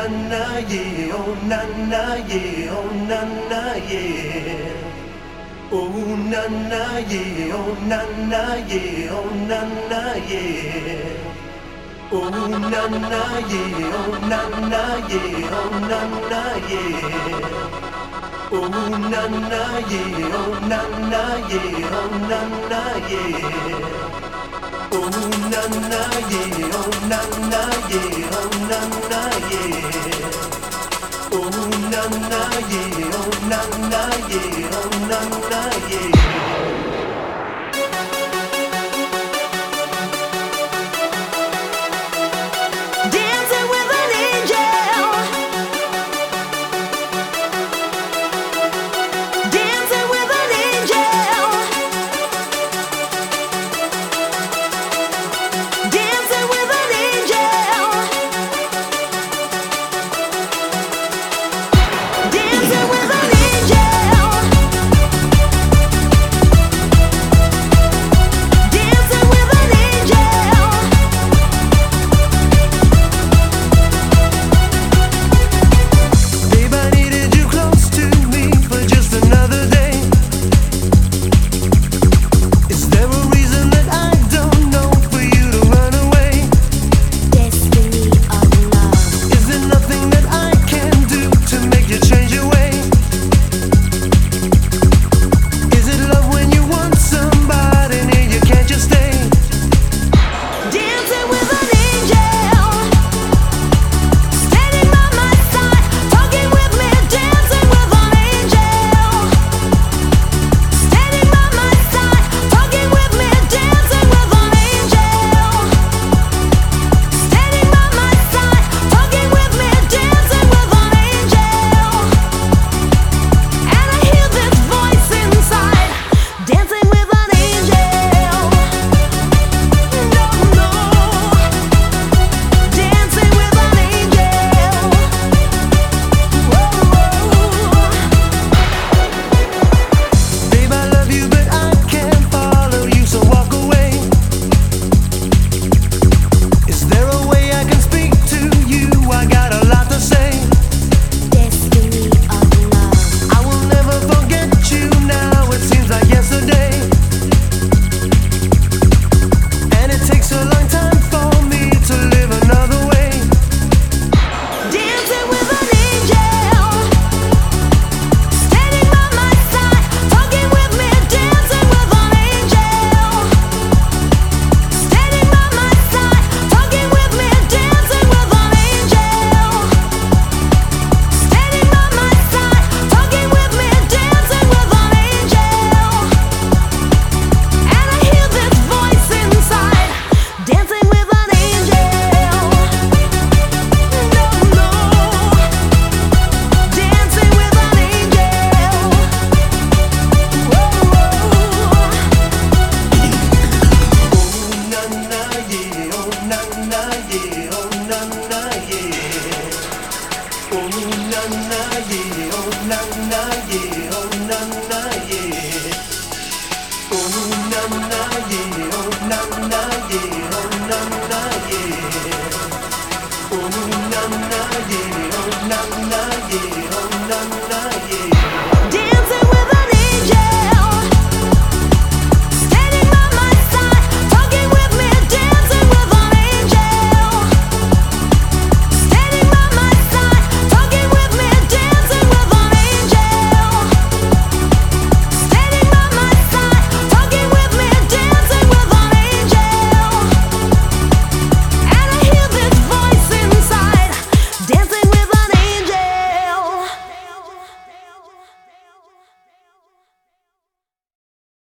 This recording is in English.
na na yeah, oh na na yeah, oh na na yeah. Oh na na yeah, oh na na yeah, oh na na yeah. Oh na na yeah, oh na na yeah, oh na na yeah. Oh na na yeah, oh na na yeah, oh na na yeah. Oh na na yeah, oh na na yeah, oh na na yeah. Oh na na yeah, oh na na yeah, oh na na yeah. Oh na na yeah, oh na na yeah.